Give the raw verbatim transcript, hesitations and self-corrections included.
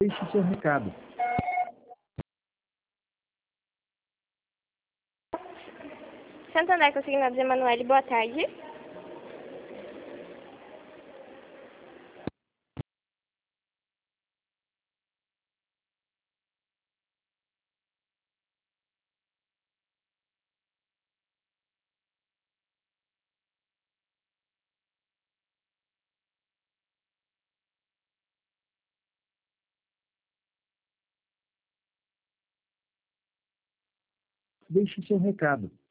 Deixe seu recado. Santander Consignados, Emanuele, boa tarde. Deixe seu recado.